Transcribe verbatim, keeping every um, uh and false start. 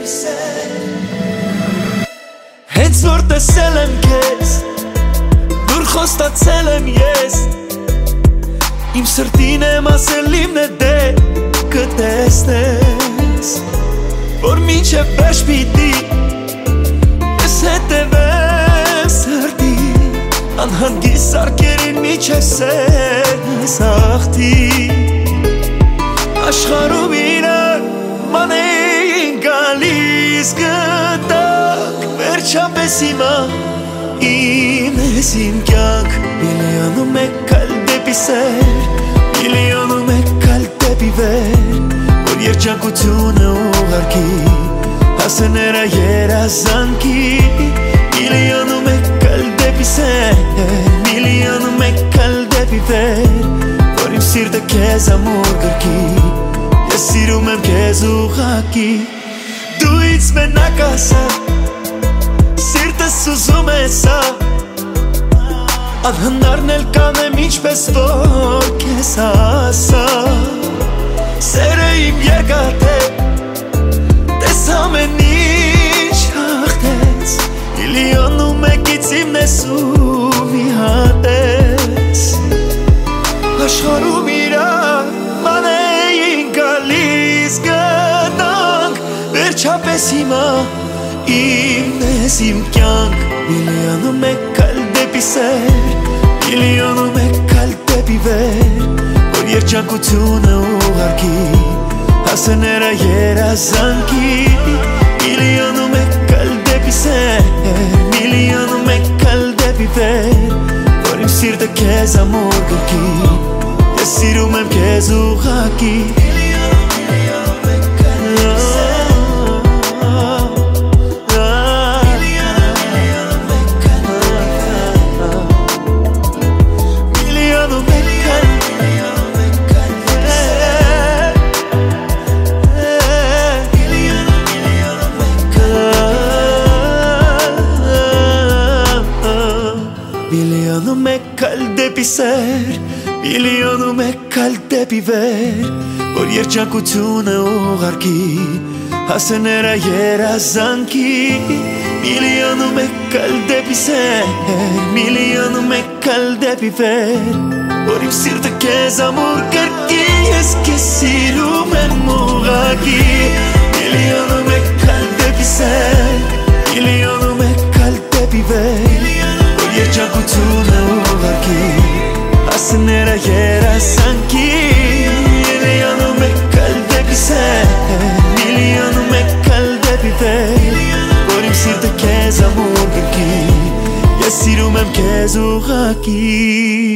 Հենց որ տեսել եմ քեզ, դուր խոստացել եմ ես, իմ սրտին եմ ասել իմն է դե կտեսնես, որ մինչև վերջ պիտի ես հետևեմ սրտի, անհանգիստ սարքերին միջև սերս աղթի, աշխարհում իրար մանեին գալիս գտակ, վերջապես հիմա իմ ես իմ կյանք, միլիոնում եք այլ դեպի սեր, միլիոնում եք այլ դեպի վեր, որ երջանկությունը ուղարկի, հասները երազանքի, միլիոնում եք այլ դեպի սեր, միլիոնում եք այլ դեպի վեր, որ իմ սիրտը քեզ ամուր գրկի, ես սիրում եմ քեզ ուղղակի, դու ինձ մենակ ասա, սիրտս ուզում է սա, անհնարն էլ կանեմ ինչպես որ քեզ ասա, սերը իմ երկաթ է, տես ամեն ինչ հաղթեց, միլիոնում եկից իմն ես ու մի հատ ես, աշխարհում իրար մանեին գալիս գտանք, վերջապես հիմա իմն ես իմ կյանք, միլիոնում եք այլ դեպի սեր, միլիոնում եք այլ դեպի վեր, որ երջանկությունը ուղարկի, հասները երազանքի, միլիոնում եք այլ դեպի սեր, միլիոնում եք այլ դեպի վեր, որ իմ սիրտը քեզ ամուր գրկի, ես սիրում եմ քեզ ուղղակի, միլիոնում եք այլ դեպի սեր, միլիոնում եք այլ դեպի վեր, որ երջանկությունը ուղարկի, հասները երազանքի, միլիոնում եք այլ դեպի սեր, միլիոնում եք այլ դեպի վեր, որ իմ սիրտը քեզ ամուր գրկի, ես քեզ սիրում եմ ուղղակի, միլիոնում եք այլ դեպի սեր, միլիոնում եք այլ դեպի վեր, երջանկությունը ուղարկի, հասները երազանքի, միլիոնում եք այլ դեպի սեր, միլիոնում եք այլ դեպի վեր, որ իմ սիրտը քեզ ամուր գրկի, ես սիրում եմ քեզ ուղղակի